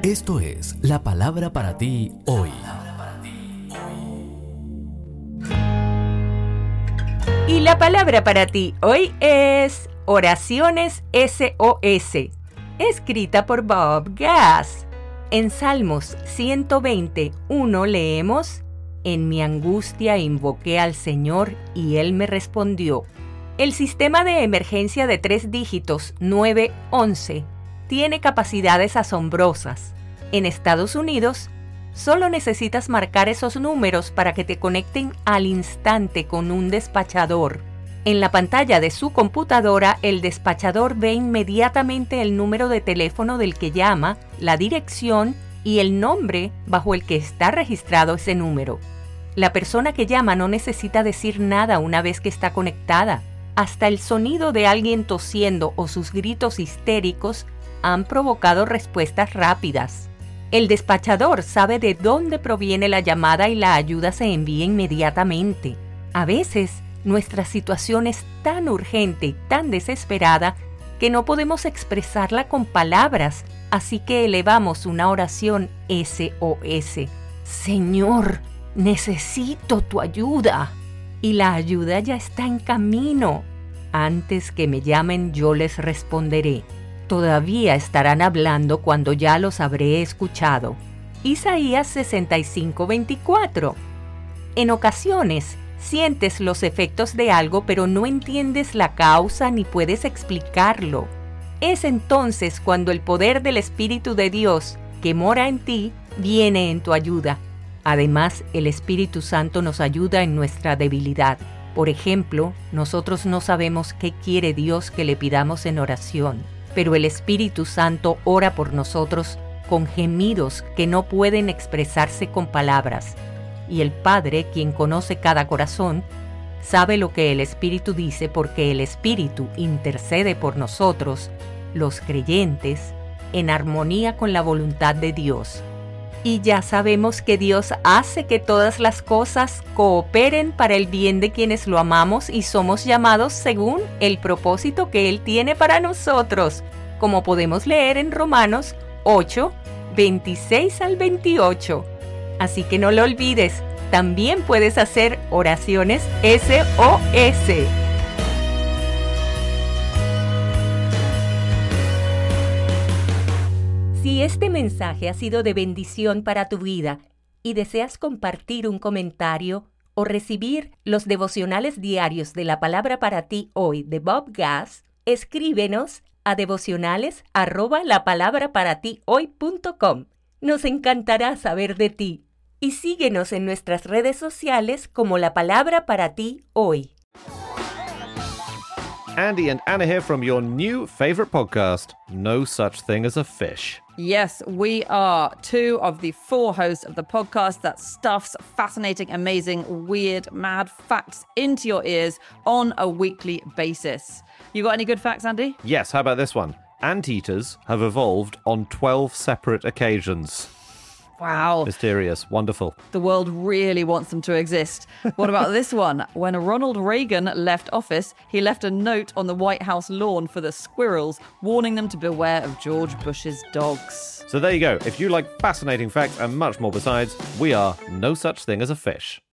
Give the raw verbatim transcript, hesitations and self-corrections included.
Esto es la palabra para ti hoy. Y la palabra para ti hoy es Oraciones S O S, escrita por Bob Gass. En Salmos ciento veinte, uno leemos: En mi angustia invoqué al Señor y Él me respondió. El sistema de emergencia de tres dígitos nueve once tiene capacidades asombrosas. En Estados Unidos, solo necesitas marcar esos números para que te conecten al instante con un despachador. En la pantalla de su computadora, el despachador ve inmediatamente el número de teléfono del que llama, la dirección y el nombre bajo el que está registrado ese número. La persona que llama no necesita decir nada una vez que está conectada. Hasta el sonido de alguien tosiendo o sus gritos histéricos han provocado respuestas rápidas. El despachador sabe de dónde proviene la llamada y la ayuda se envía inmediatamente. A veces, nuestra situación es tan urgente y tan desesperada que no podemos expresarla con palabras, así que elevamos una oración S O S. Señor, necesito tu ayuda. Y la ayuda ya está en camino. Antes que me llamen, yo les responderé. Todavía estarán hablando cuando ya los habré escuchado. Isaías sesenta y cinco, veinticuatro. En ocasiones, sientes los efectos de algo, pero no entiendes la causa ni puedes explicarlo. Es entonces cuando el poder del Espíritu de Dios, que mora en ti, viene en tu ayuda. Además, el Espíritu Santo nos ayuda en nuestra debilidad. Por ejemplo, nosotros no sabemos qué quiere Dios que le pidamos en oración, pero el Espíritu Santo ora por nosotros con gemidos que no pueden expresarse con palabras. Y el Padre, quien conoce cada corazón, sabe lo que el Espíritu dice porque el Espíritu intercede por nosotros, los creyentes, en armonía con la voluntad de Dios. Y ya sabemos que Dios hace que todas las cosas cooperen para el bien de quienes lo amamos y somos llamados según el propósito que Él tiene para nosotros, como podemos leer en Romanos ocho, veintiséis al veintiocho. Así que no lo olvides, también puedes hacer oraciones S O S. Si este mensaje ha sido de bendición para tu vida y deseas compartir un comentario o recibir los devocionales diarios de la palabra para ti hoy de Bob Gass, escríbenos a devocionales arroba la palabra para ti hoy punto com. Nos encantará saber de ti y síguenos en nuestras redes sociales como La Palabra para ti hoy. Andy and Anna here from your new favorite podcast, No Such Thing as a Fish. Yes, we are two of the four hosts of the podcast that stuffs fascinating, amazing, weird, mad facts into your ears on a weekly basis. You got any good facts, Andy? Yes, how about this one? Anteaters have evolved on twelve separate occasions. Wow. Mysterious. Wonderful. The world really wants them to exist. What about this one? When Ronald Reagan left office, he left a note on the White House lawn for the squirrels, warning them to beware of George Bush's dogs. So there you go. If you like fascinating facts and much more besides, we are No Such Thing as a Fish.